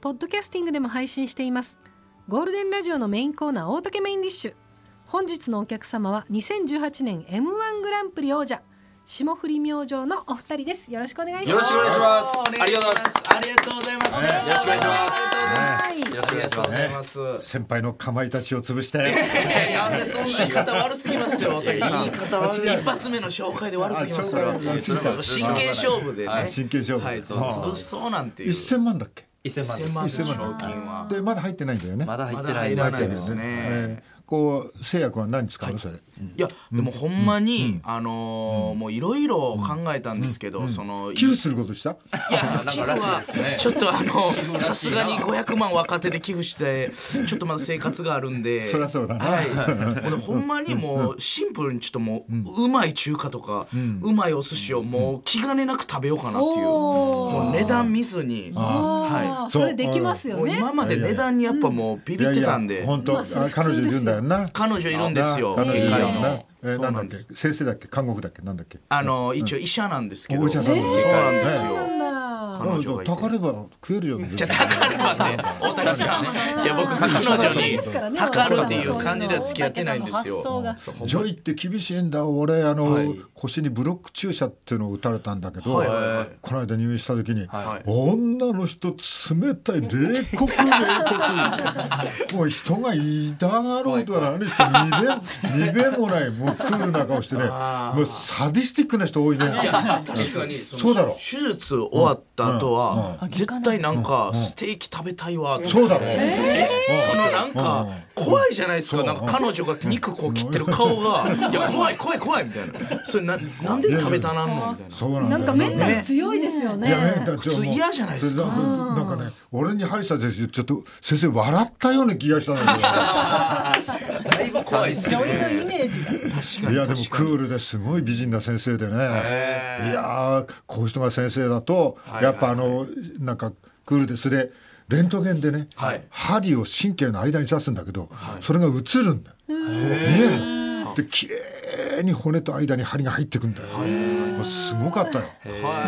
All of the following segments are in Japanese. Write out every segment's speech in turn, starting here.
ポッドキャスティングでも配信しています。ゴールデンラジオのメインコーナー大竹メインディッシュ。本日のお客様は2018年 M1 グランプリ王者霜降り明星のお二人です。よろしくお願いします。 よろしくお願いします。 ありがとうございます。ありがとうございます。 よろしくお願いします。 よろしくお願いします。 先輩のかまいたちを潰して。 言い方悪すぎますよ、大竹さん。言い方悪い。一発目の紹介で悪すぎます。それは真剣勝負でね。 真剣勝負。 はい、そうなんていう。 1000万だっけ ？1000万です。賞金は。 でまだ入ってないんだよね。 まだ入ってないですね。 こう製薬は何使うのそれ？ いやでもほんまにもういろいろ考えたんですけど、その寄付することした？ いや寄付はちょっとさすがに500万若手で寄付してちょっとまだ生活があるんで。 そりゃそうだな。 はい。もうほんまにもうシンプルにちょっともううまい中華とかうまいお寿司をもう気兼ねなく食べようかなっていう。もう値段見ずに。 はい。それできますよね。 今まで値段にやっぱもうビビってたんで。 本当彼女いるんだよな。 彼女いるんですよ。 彼女いるよな。 そうなだっなんんです。 け先生だっけ看護婦だっけなんだっけ？ 一応医者なんですけど。 お医者さんですそうなんですよ。 彼女がいてたかれば食えるよ。 じゃたかればね、大谷さん。いや僕彼女にたかるっていう感じでは付き合ってないんですよ。 ジョイって厳しいんだ。俺腰にブロック注射っていうのを打たれたんだけど、この間入院した時に女の人冷たい冷酷もう人が痛がろうとは何してにべもないもうクールな顔してね、もうサディスティックな人多いね。 いや確かにそうだろ。 手術終わった後は絶対なんかステーキ食べたいわ。 そうだろ。 そのなんか怖いじゃないですか。なんか彼女が肉こう切ってる顔がいや怖い怖い怖いみたいな。それなんで食べたなんのみたいな。 そうなんだよ。 なんかメンタル強いですよね。 普通嫌じゃないですか。 なんかね俺に歯医者ですよちょっと先生笑ったような気がしたんだけど。 だいぶ怖いですね。 イメージが。 確かに。 いやでもクールですごい美人な先生でね。いやこういう人が先生だとやっぱなんかクールですでレントゲンでね、針を神経の間に刺すんだけど、それが映るんだよ。見える。で綺麗に骨と間に針が入ってくんだよ。すごかったよ。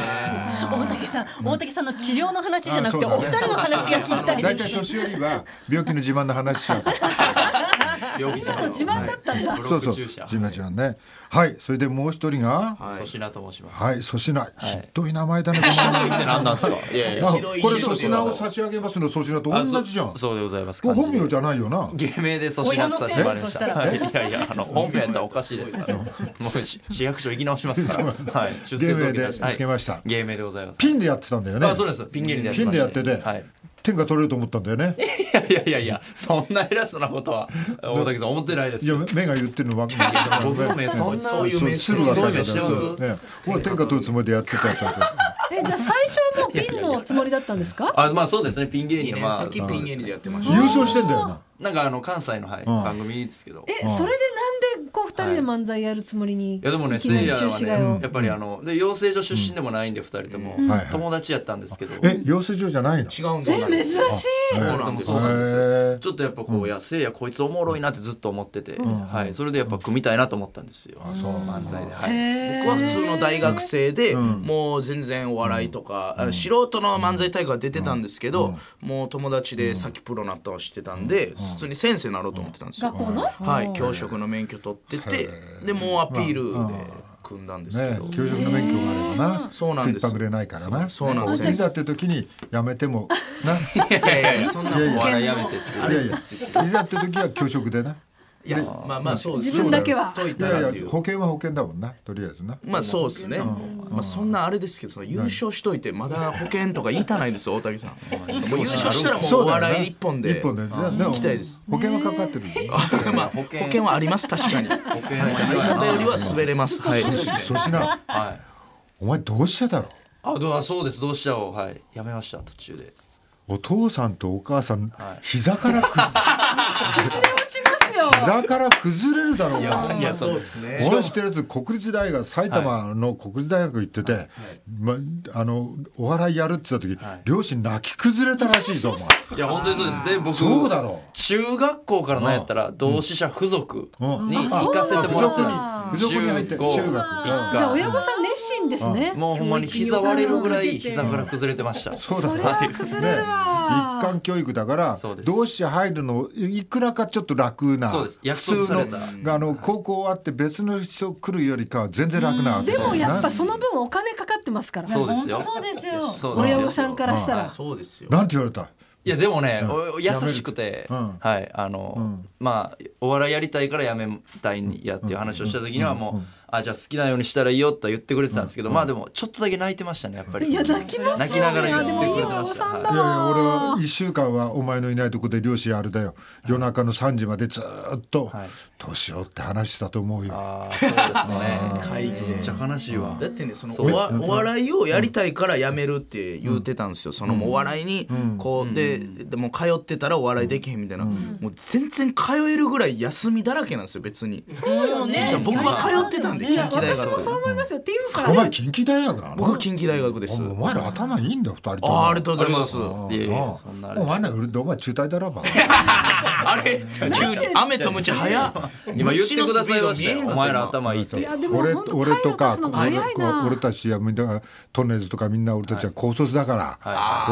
大竹さんの治療の話じゃなくてお二人の話が聞きたい大体です。 年寄りは病気の自慢の話しちゃう。 自慢だったんだ。 そうそう自慢ね。はい、それでもう一人が粗品と申します。 はい、粗品。ひどい名前だね。 って何なんですか。いやいやこれ粗品を差し上げますの粗品と同じじゃん。 そうでございます。 本名じゃないよな。 芸名で粗品とさせてもらいました。いやいや本名やったらおかしいですから。もう市役所行き直しますから。はい。 芸名でつけました。 芸名でございます。 ピンでやってたんだよね。 そうです。ピン芸人でやってピンでやってて。天が取れると思ったんだよね。 いやそんな偉そうなことは大竹さん思ってないです。 いや目が言ってるのは僕の目そんなそういう目するわけだしてます。 俺天下取るつもりでやってたって。 じゃあ最初はもうピンのつもりだったんですか？ まあそうですね。ピン芸人はさっきピン芸人でやってました。 優勝してんだよな。 なんか関西の番組ですけど。 それでなんでこう二人で漫才やるつもりに？ いやでもねせいやはねやっぱりで養成所出身でもないんで二人とも友達やったんですけど。 養成所じゃないの？ 違うんです。 珍しい。 そうなんですよ。ちょっとやっぱこうせいやこいつおもろいなってずっと思ってて、それでやっぱ組みたいなと思ったんですよ。漫才で。 僕は普通の大学生でもう全然お笑いとか素人の漫才大会は出てたんですけど、もう友達でさっきプロなったの知ってたんで普通に先生になろうと思ってたんですよ。 学校の？ はい、教職の免許取ってて、でもうアピールで組んだんですけど、 教職の免許があればな、 そうなんです。 食いっぱぐれないからな。 そうなんです。 いざって時にやめてもな。 いやそんなお笑いやめてって。 いざって時は教職でな。 いやまあそうです。 自分だけは。 いや保険は保険だもんな、とりあえずな。 まあそうですね。まあそんなあれですけど、優勝しといてまだ保険とか言いたないです大竹さん。もう優勝したらもうお笑い一本で行きたいです。 保険はかかってる。 まあ保険はあります確かに。相方よりは滑れます。はい。 粗品。お前どうしてだろ？ そうです。どうしたをやめました途中で。 お父さんとお母さん膝から崩れ落ちますよ。 膝から崩れるだろうが。 いやそうですね。 俺知ってるやつ国立大学埼玉の国立大学行ってて、お笑いやるって言った時両親泣き崩れたらしいぞお前。 いや本当にそうです。で僕そうだろう。 中学校からなんやったら同志社附属に行かせてもらって付属に入って中学じゃあ親御さん熱心ですね。 もうほんまに膝割れるぐらい膝から崩れてました。 そうそれは崩れるわ。 一貫教育だから同志社入るのいくらかちょっと楽な、 そうです、約普通束されたの高校終わって別の人来るよりかは全然楽な、 でもやっぱその分お金かかってますから。 そうですよ、 そうですよ。 そうですよ親御さんからしたら。 そうですよ。 なんて言われた？ いやでもね、優しくて、はいまあお笑いやりたいからやめたいんやっていう話をした時にはもう、じゃあ好きなようにしたらいいよとは言ってくれてたんですけど、まあでもちょっとだけ泣いてましたねやっぱり。 いや泣きますよ。 泣きながら言ってくれてました。 でもいい親御さんだわ。 いやいや俺は1週間はお前のいないとこで漁師あれだよ、夜中の3時までずっとどうしようって話したと思うよ。 そうですね。 会議でめっちゃ悲しいわ。 だってね、そのお笑いをやりたいからやめるって言ってたんですよ。そのお笑いにこうでも通ってたらお笑いできへんみたいな、もう全然通えるぐらい休みだらけなんですよ別に。 そうよね。 僕は通ってたんで近畿大学。 私もそう思いますよ。っていうかお前近畿大学なの？ 僕は近畿大学です。 お前ら頭いいんだよ2人とも。 ありがとうございます。 いやいやそんなあれおです。 前らお前中退だろば。 あれ急に雨とムチ早っ。 今言ってくださいましたよ。お前ら頭いいって。 いやでも俺本当とか回路立つのが早いな。 俺たちはみんなトンネルズとかみんな俺たちは高卒だから、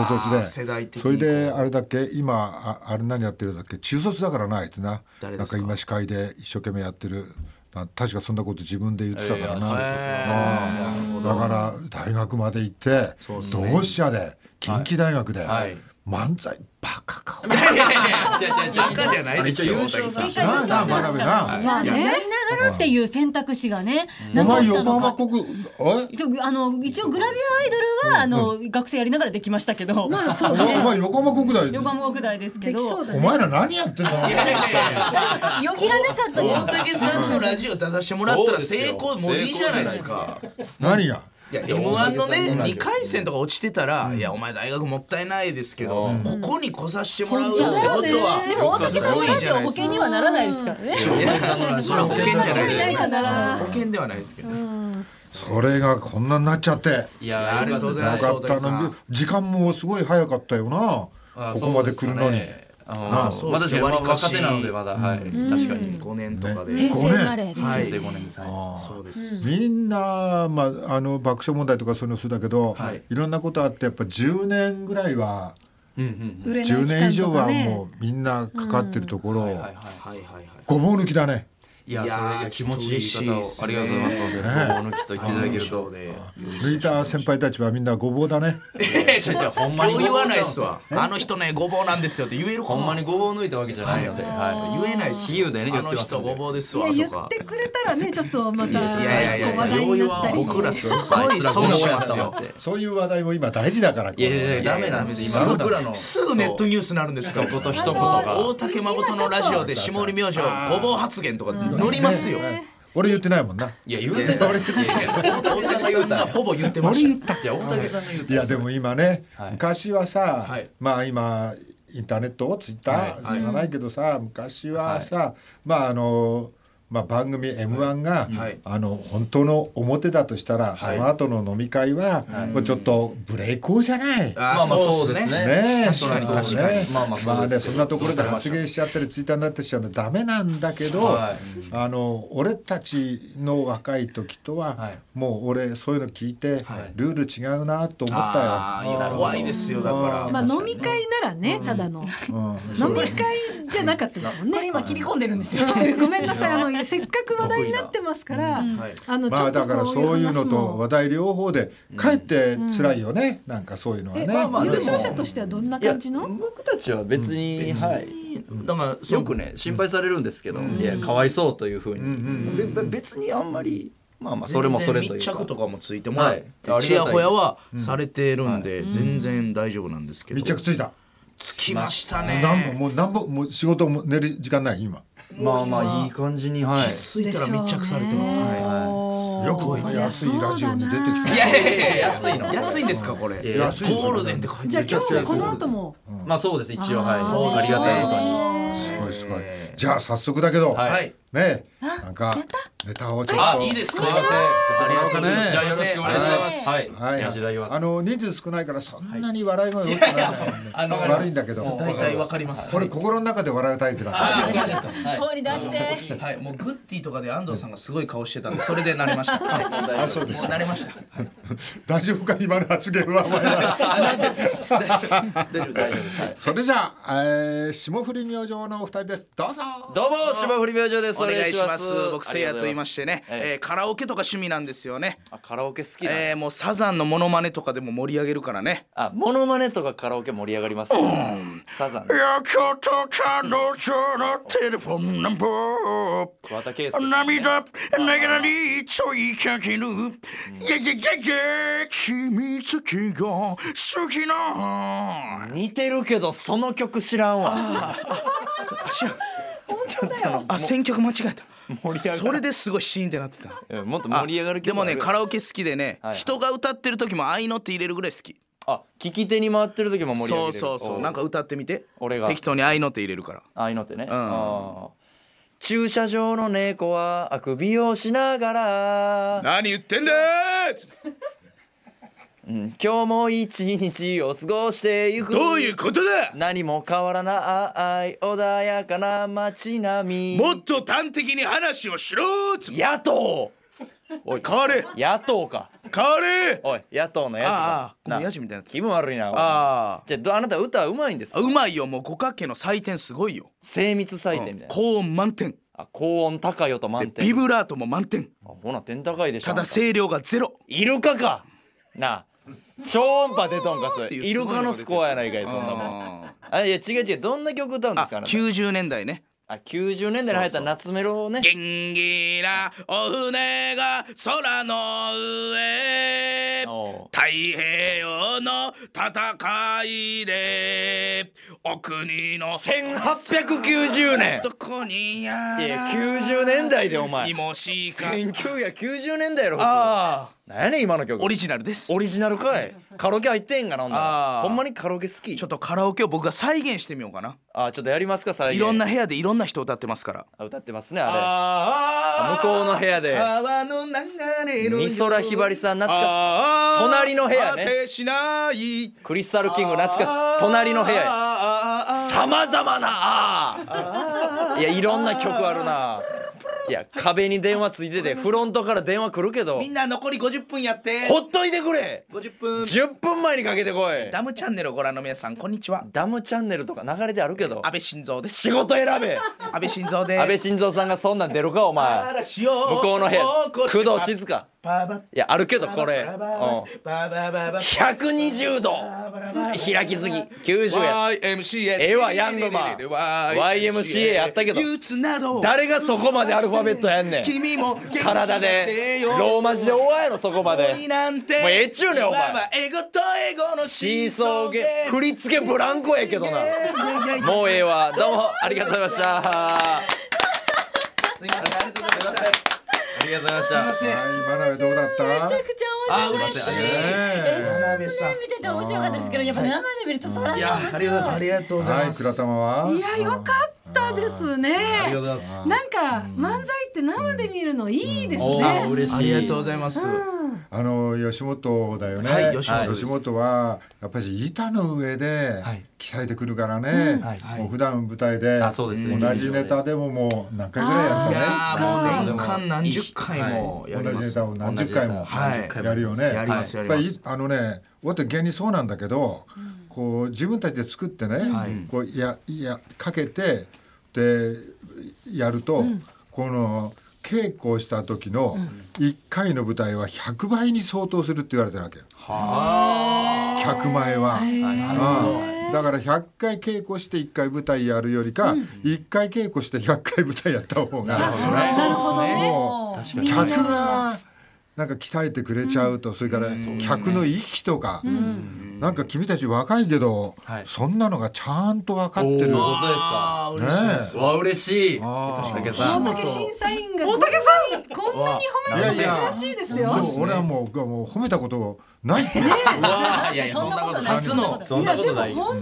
高卒世代的にでそれであれだっけ今あれ何やってるんだっけ中卒だからなあいつな。 誰ですか？ なんか今司会で一生懸命やってる。確かそんなこと自分で言ってたからな。だから大学まで行って同志社で近畿大学で漫才バカか。 いやいやいやバカじゃないですよ。 優勝さなあ学べな。 まあね、やりながらっていう選択肢がね。 お前横浜国一応グラビアアイドルは学生やりながらできましたけど。 まあそうおね。 前横浜国大横浜国大ですけど。 できそうだね。 お前ら何やってんの？ よぎらなかったよ。 大竹さんのラジオ出させてもらったら成功もういいじゃないですか。 何や？ いや M1 のね2回戦とか落ちてたら、いやお前大学もったいないですけど、ここに来させてもらうってことはでも大竹さんのラジオ保険にはならないですからね。 それは保険じゃないですないかな。 保険ではないですけど、 それがこんなになっちゃって。 いやありがとうございます。 よかったの。時間もすごい早かったよな。ここまで来るのに。 そう私は若手なのでまだはい確かに 5年とかで平成生まれです。 はい平成5年です。 そうです。 みんな、まあ、爆笑問題とかそういうのそうだけど、いろんなことあってやっぱ10年ぐらいは、10年以上はもうみんなかかってるところをごぼう抜きだね。 いやそれ気持ちいい言い方をありがとうございます。ごぼう抜きと言っていただけると抜いた先輩たちはみんなごぼうだね。 ほんまに言わないっすわ。あの人ねごぼうなんですよって言えるかほんまにごぼう抜いたわけじゃないので言えないっす。 比喩でね言あのってます人ごぼうですわいやとか言ってくれたらねちょっとまた話いや題になったり。 僕らすごい損しますよ。 そういう話題も今大事だから。 いやダメなんです今僕らのすぐネットニュースになるんですか。 一言一言が大竹誠のラジオで下り明星ごぼう発言とか乗りますよ。 俺言ってないもんな。 いや言うてた俺大竹さんが言うたほぼ言ってました。 じゃあ大竹さんが言うたいやでも今ね、昔はさ、まあ今インターネットツイッター知らないけどさ、昔はさ、まあまあ、番組 M1 が、本当の表だとしたら、その後の飲み会は、もうちょっとブレイクじゃない。 まあそうですね。 確かにね。 まあねそんなところで発言しちゃったりツイッターになってしちゃうのダメなんだけど、俺たちの若い時とは、もう俺そういうの聞いて、ルール違うなと思ったよ。 怖いですよだから。 まあ飲み会ならねただの飲み会じゃなかったですもんね。 これ今切り込んでるんですよ。 ごめんなさいせっかく話題になってますからまあだからそういうのと話題両方でかえって辛いよね。なんかそういうのはね。 優勝者としてはどんな感じの？ 僕たちは別にだからよくね心配されるんですけど、いやかわいそうというふうに別にあんまりまあそれもそれというか密着とかもついてもらってちやほやはされてるんで全然大丈夫なんですけど。 密着ついた。 つきましたね。 もう仕事も寝る時間ない今。 まあいい感じに気づいたら密着されてます。 よく安いラジオに出てきた。 いや安いの安いんですかこれ。ゴールデンって書いてじゃあ今日この後もまあそうです一応ありがたいことにすごい。じゃあ早速だけどねなんかネタをちょっと。 いいです。 すいません。 ありがとうございます。 じゃあよろしくお願いします。はい。 はい、 やらせていただきます。 人数少ないからそんなに笑い声多くない悪いんだけど、 大体わかります。 これ心の中で笑うタイプだ。 声に出して。 はい、もうグッディとかで安藤さんがすごい顔してたんで、それで慣れました。 あ、そうです。 慣れました。 大丈夫か今の発言はお前ら。 大丈夫です。 それじゃあ、霜降り明星のお二人です。どうぞ。 どうも霜降り明星です。 お願いします。僕せいやと言いましてね、カラオケとか趣味なんですよね。 カラオケ好きだ。 もうサザンのモノマネとかでも盛り上げるからね。 モノマネとかカラオケ盛り上がります。サザン。 や今日と彼女のテレフォンナンバー。 桑田佳祐。 涙ながらに問いかける。君だけが好きな。 似てるけどその曲知らんわ。 選曲間違えた。それですごいシーンってなってた。 もっと盛り上がる曲。 でもねカラオケ好きでね、人が歌ってる時も愛のって入れるぐらい好き。 聞き手に回ってる時も盛り上げる。 そうなんか歌ってみて。 俺が適当に愛のって入れるから。 愛のってね。駐車場の猫はあくびをしながら。 何言ってんだ今日も一日を過ごしていく。 どういうことだ。 何も変わらない穏やかな街並み。 もっと端的に話をしろ。 野党。 おい変われ。 野党か。 変われ。 おい野党のヤジだ。 ヤジみたいな。 気分悪いな。じゃああなた歌うまいんですか。 うまいよ。もう五角形の採点すごいよ。 精密採点みたいな。 高音満点。 高音高い音満点。 ビブラートも満点。 ほな点高いでしょ。 ただ声量がゼロ。 イルカかなあ。超音波出とんかそれ。イルカのスコアやないかいそんなもん。いや違うどんな曲歌うんですか。 90年代ね。 90年代に入った夏メロをね。 元気なお船が空の上、太平洋の戦いでお国の 1890年。 どこにやら。 いや90年代でお前。 もしか 1990年代やろ。何やねん今の曲。 オリジナルです。 オリジナルかい。カラオケ入ってんかな。ほんまにカラオケ好き。 ちょっとカラオケを僕が再現してみようかな。 ちょっとやりますか再現。 いろんな部屋でいろんな人歌ってますから。 歌ってますねあれ。向こうの部屋で美空ひばりさん懐かしい。隣の部屋ね。クリスタルキング懐かしい。隣の部屋や。さまざまないやいろんな曲あるな。いや壁に電話ついててフロントから電話来るけど。 みんな残り50分やって。 ほっといてくれ。 50分 10分前にかけてこい。 ダムチャンネルをご覧の皆さんこんにちは。 ダムチャンネルとか流れてあるけど。 安倍晋三です。 仕事選べ。 安倍晋三です。 安倍晋三さんがそんなん出るかお前。向こうの部屋工藤静香。いやあるけどこれ120度開きすぎ90や。絵はヤングマン YMCA やったけど誰がそこまでアルファベットやんねん。体でローマ字で終わやろそこまで。もうええっちゅうねんお前。シーソーゲ振り付けブランコやけどな。もうええわ。どうもありがとうございました。 すいませんありがとうございました。 ありがとうございました。 はい、真鍋どうだった？ めちゃくちゃ面白い。 嬉しい。 真鍋さん見てて面白かったですけど、やっぱ生で見るとさらに面白い。 ありがとうございます。 倉玉は？ いやよかったですね。 ありがとうございます。 なんか漫才って生で見るのいいですね。 嬉しい。 ありがとうございます。 吉本だよね。 はい吉本はやっぱり板の上で鍛えてくるからね。もう普段舞台で同じネタでももう何回ぐらいやったね。 もう年間何十回もやります。 同じネタを何十回もやるよね。 やりますやります。 俺って芸人そうなんだけど、こう自分たちで作ってね、こうかけてでやるとこの稽古をした時の1回の舞台は100倍に相当するって言われてるわけよ。100倍は。だから100回稽古して1回舞台やるよりか、1回稽古して100回舞台やった方がもう客がなんか鍛えてくれちゃうと、それから客の息とか、なんか君たち若いけどそんなのがちゃんと分かってる。 本当ですか。嬉しい。大竹審査員がこんなに褒めてるらしいですよ。 俺はもう褒めたことないって。 いやそんなことない。 いやでも本当に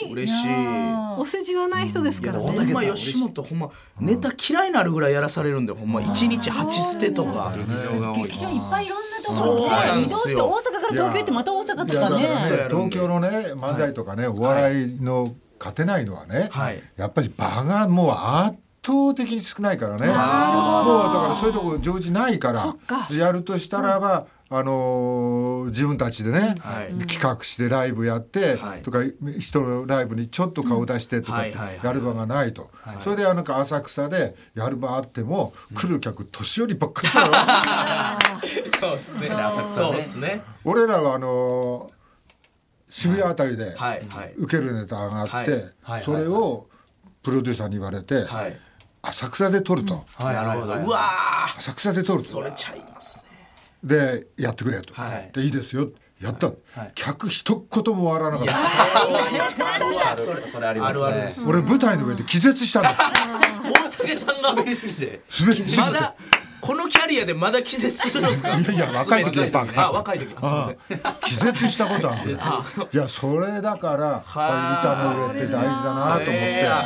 嬉しい。 お世辞はない人ですからね。 ほんま吉本ほんまネタ嫌いになるぐらいやらされるんで、ほんま1日8捨てとか劇場いっぱいいろんなところそうなんですよ移動して大阪から東京行ってまた大阪とかね。 東京のね漫才とかね、お笑いの勝てないのはね、やっぱり場がもう圧倒的に少ないからね。もうだからそういうとこ常時ないからやるとしたらば、自分たちでね、企画してライブやってとか、人のライブにちょっと顔出してとかってやる場がないと、それでなんか浅草でやる場あっても来る客年寄りばっかりだろ。 そうですね、浅草そうですね。 俺らは渋谷あたりで受けるネタがあって、それをプロデューサーに言われて、浅草で撮ると、 なるほど。うわ浅草で撮ると、 それちゃいますね。 でやってくれと、でいいですよやったの、客一言も笑わなかった。 それありますね。 俺舞台の上で気絶したんだ。 大杉さんが滑りすぎてまだこのキャリアでまだ気絶するんですか。 いや若い時やったんあ、若い時、すみません。 気絶したことあるんだよ。いやそれだからやっぱり板の上って大事だなと思って。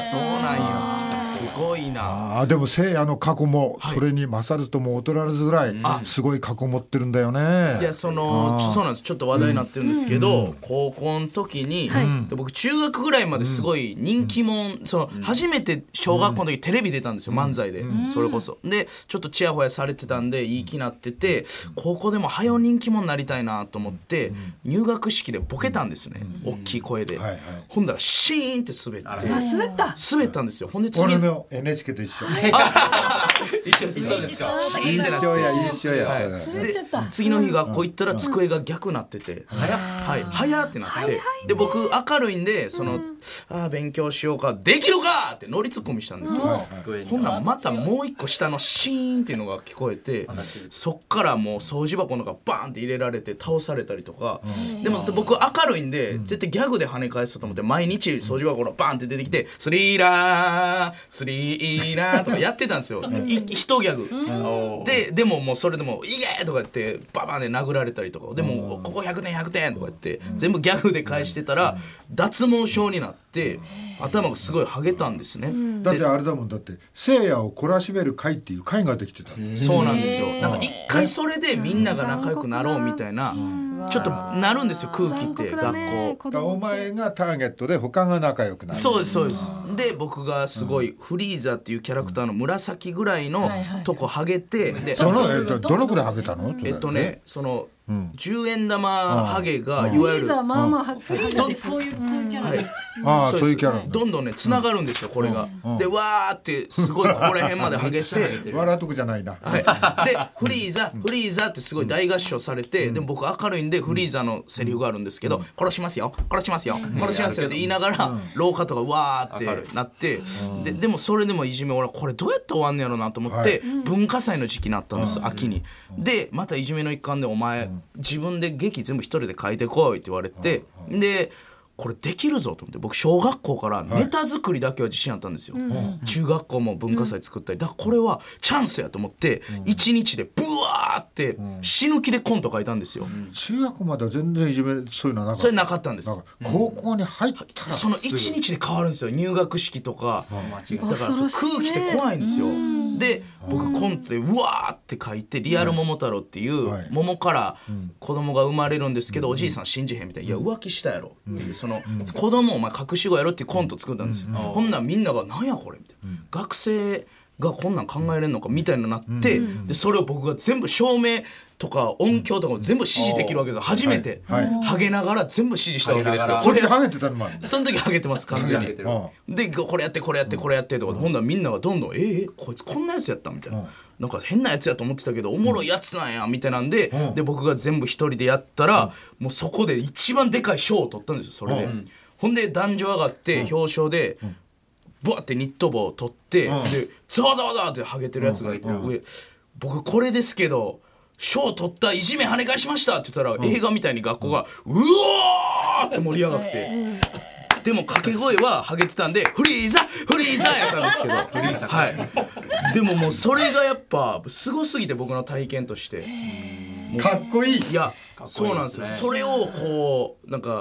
そうなんや、すごいな。 でもせいやの過去もそれに勝るとも劣らずぐらいすごい過去持ってるんだよね。 いやそうなんです。ちょっと話題になってるんですけど、高校の時に僕中学ぐらいまですごい人気者、初めて小学校の時テレビ出たんですよ、漫才で。それこそでちょっとチヤホヤされてたんでいい気になってて、高校でも早人気者になりたいなと思って入学式でボケたんですね、大きい声で。ほんだらシーンって滑ってったんですよ。ほんで次俺の NHK と一緒。 一緒ですか。シーンってなって一緒や。 で次の日学校行ったら机が逆なってて、早ってなって、で僕明るいんで勉強しようか、できるかって乗りツッコミしたんですよ。ほんならまたもう一個下のシーンっていうのが聞こえて、そっからもう掃除箱の中バーンって入れられて倒されたりとか。でも僕明るいんで絶対ギャグで跳ね返そうと思って毎日掃除箱のバーンって出てきてスリーラースリーラーとかやってたんですよ。一ギャグでももうそれでも「いけ!」とか言ってババンで殴られたりとか、でも「ここ100点100点!」とか言って全部ギャグで返してたら脱毛症になって頭がすごいハゲたんですね。 だってあれだもん、だってせいやを懲らしめる会っていう会ができてた。 そうなんですよ。なんか一回それでみんなが仲良くなろうみたいなちょっとなるんですよ、空気って学校。 お前がターゲットで他が仲良くなる。 そうですそうです。で僕がすごいフリーザっていうキャラクターの紫ぐらいのとこハゲて、でどのくらいハゲたの？ その10円玉ハゲがいわゆるフリーザってそういうキャラです。 そういうキャラ。 どんどんね繋がるんですよこれが。でわーってすごいここら辺までハゲて笑うとこじゃないな。 でフリーザってすごい大合唱されて、でも僕明るいんでフリーザのセリフがあるんですけど、殺しますよ殺しますよ殺しますよって言いながら廊下とかわーってなって、でもそれでもいじめ、俺これどうやって終わんねやろなと思って文化祭の時期になったんです、秋に。でまたいじめの一環でお前自分で劇全部一人で書いてこいって言われて、でこれできるぞと思って、僕小学校からネタ作りだけは自信あったんですよ、中学校も文化祭作ったりだからこれはチャンスやと思って1日でブワーって死ぬ気でコント書いたんですよ。 中学校までは全然いじめそういうのはなかった。 それなかったんです。 高校に入ったらその1日で変わるんですよ、入学式とか。だから空気って怖いんですよ。で僕コントでうわーって書いて、リアル桃太郎っていう桃から子供が生まれるんですけど、おじいさん信じへんみたいな、いや浮気したやろっていう、その子供お前隠し子やろっていうコント作ったんですよ。ほんならみんながなんやこれみたいな、学生がこんなん考えれんのかみたいになって、でそれを僕が全部照明とか音響とかも全部指示できるわけですよ。初めてハゲながら全部指示したわけですよ。 これハゲてたの前。 その時ハゲてます完全に。でこれやってこれやってこれやってとか、ほんならみんながどんどんこいつこんなやつやったみたいな、なんか変なやつやと思ってたけどおもろいやつなんやみたいなんで、で僕が全部一人でやったら、もうそこで一番でかい賞を取ったんですよそれで。ほんで壇上上がって表彰でブワってニット帽を取って、でザワザワザワってハゲてるやつがいて、上僕これですけど賞取ったいじめ跳ね返しましたって言ったら、映画みたいに学校がうわーって盛り上がって、でも掛け声はハゲてたんでフリーザフリーザやったんですけどはい、でももうそれがやっぱすごすぎて、僕の体験としてかっこいい。 いやそうなんですよ。それをこうなんか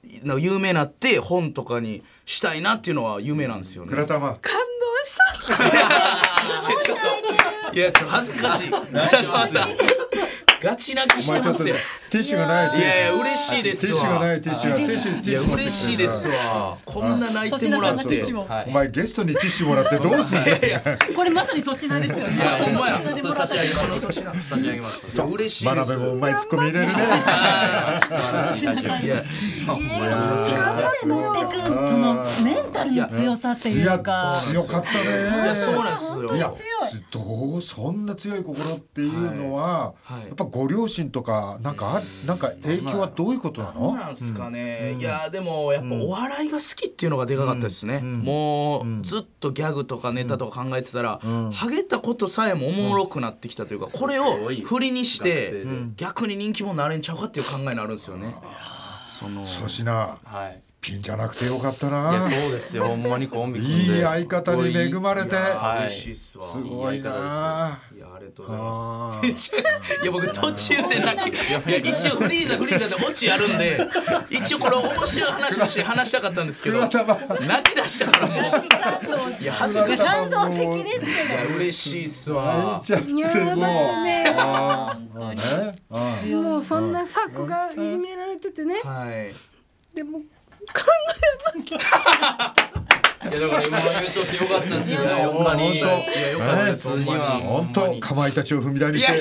なんか有名なって本とかにしたいなっていうのは夢なんですよね。 倉玉感動したいやちょっと恥ずかしい。ガチ泣きしてますよ。 ティッシュがない。 いやいや嬉しいですわ。 ティッシュがないティッシュがティッシュいや嬉しいですわ。こんな泣いてもらって。 お前ゲストにティッシュもらってどうすんだよ。 これまさに粗品ですよね。 いやほんまや。 そう差し上げます差し上げますそう嬉しい真です。 鍋もうまいツッコミ入れるね。 いや持ってくそのメンタルの強さっていうか。 強かったね。 いやそうなんですよ。 いやどうそんな強い心っていうのはやっぱご両親とかなんか影響はどういうことなの？ なんですかね。いやでもやっぱお笑いが好きっていうのがでかかったですね。もうずっとギャグとかネタとか考えてたらハゲたことさえもおもろくなってきたというか、これを振りにして逆に人気者になれんちゃうかっていう考えになるんですよね。 粗品ピンじゃなくてよかったな。 いやそうですよほんまにコンビ組んでいい相方に恵まれて嬉しいっすわ。 すごいな。 いやありがとうございます。いや僕途中で泣きいや一応フリーザでオチやるんで一応これ面白い話として話したかったんですけど泣き出したからもういや恥ずかしい。 感動的ですけど。 いや嬉しいっすわ。 ちゃってもうもうそんなサクがいじめられててね、でもいやだから M1 優勝してよかったですよね。 ほんまに。いやよかったです。 本当かまいたちを踏み台にして。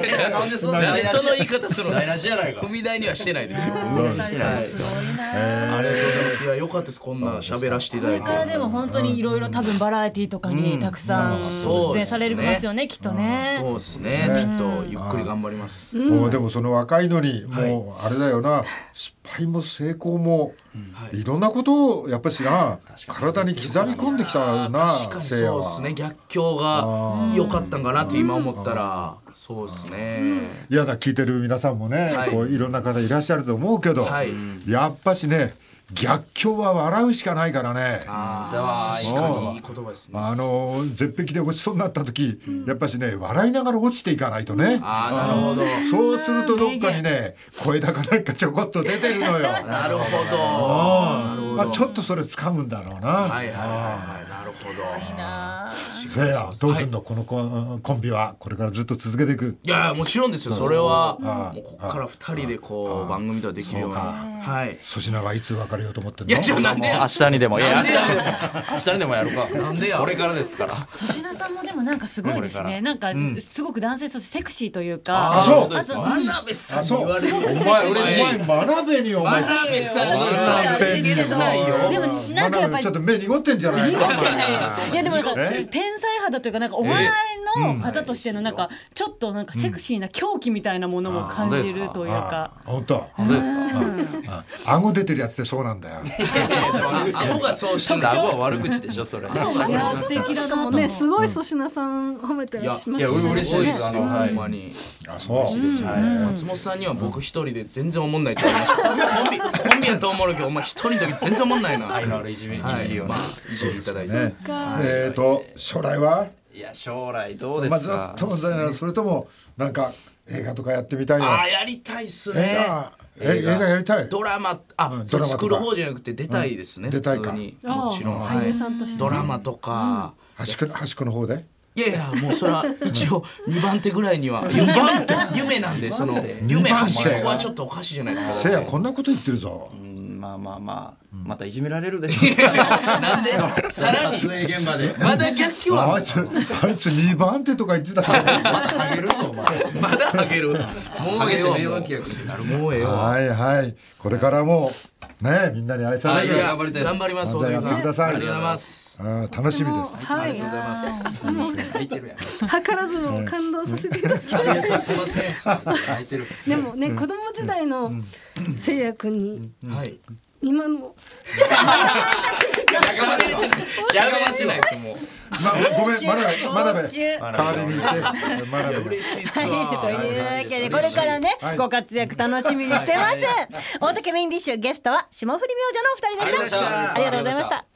なんでそんななんでその言い方するんですか。 台無しやないか。 踏み台にはしてないですよ。 してないですよ。 ありがとうございます。いやよかったです。こんな喋らせていただいて。 これからでも本当にいろいろ多分バラエティとかにたくさん出演されますよね、きっとね。 そうですね。ちょっとゆっくり頑張ります。 もうでもその若いのにもうあれだよな、失敗も成功もいろんなことをやっぱしな体に刻み込んできたな。 確かにそうですね。逆境が良かったんかなって今思ったらそうですね。 いやだ聞いてる皆さんもね、こういろんな方いらっしゃると思うけど、やっぱしね逆境は笑うしかないからね。 確かにいい言葉ですね。 絶壁で落ちそうになった時、やっぱしね笑いながら落ちていかないとね。 なるほど。 そうするとどっかにね声高なんかちょこっと出てるのよ。 なるほど。 ちょっとそれ掴むんだろうな。 はいはいはい。なるほど。 いいな。 せいやどうすんの、このコンビはこれからずっと続けていく？ いやもちろんですよ。それはもうここから2人でこう番組とかできるような。はい。 粗品はいつ別れようと思ってんの？ いやちょなんで明日にでもいや明日にでもやるか。 なんでや。 これからですから。 粗品さんもでもなんかすごいですね。なんかすごく男性としてセクシーというか。 あそう。 真鍋さんに言われる。 お前嬉しい。真鍋にお前。 真鍋さんに言われる。 でもなんかやっぱりちょっと目濁ってんじゃないの？ いやでもなんか天才肌というかなんかお笑いの方としてのなんかちょっとなんかセクシーな狂気みたいなものも感じるというか。 本当。 本当ですか。 顎出てるやつってそうなんだよ。 顎がそうしてる。 顎は悪口でしょそれ。 いや素敵だなとねすごい粗品さん褒めてらっしゃいます。 いや嬉しいです。 ほんまに。 そう。 松本さんには僕一人で全然おもんないと思います。コンビやと思うけどお前一人の時全然おもんないな。 愛のあるいじめるような。 いじめいただいて。 将来は？ いや将来どうですか。 ずっとそれともなんか映画とかやってみたいの？ やりたいっすね。 映画やりたい。 ドラマ作る方じゃなくて出たいですね。 出たいか。 もちろん俳優さんとしてドラマとか。 端っこの方で？ いやもうそれは一応2番手ぐらいには夢なんでその夢端っこはちょっとおかしいじゃないですか。 せいやこんなこと言ってるぞ。 またいじめられるで。 なんでさらに現場でまだ逆境はあいつ2番手とか言ってたから。 まだあげるぞお前。 まだあげる。もうええわ。もうええわ。 はいはいこれからもねみんなに愛される。 頑張ります。 漫才やってください。 ありがとうございます。 楽しみです。 はい。 ありがとうございます。 図らずも感動させていただきました。 すいません。 でもね子供時代のせいやくんに今のやめしてないですもう。 ごめんまだべ代わりに言ってまだべ嬉しいっすわ。 というわけでこれからねご活躍楽しみにしてます。大竹メインディッシュゲストは霜降り明星のお二人でした。ありがとうございました。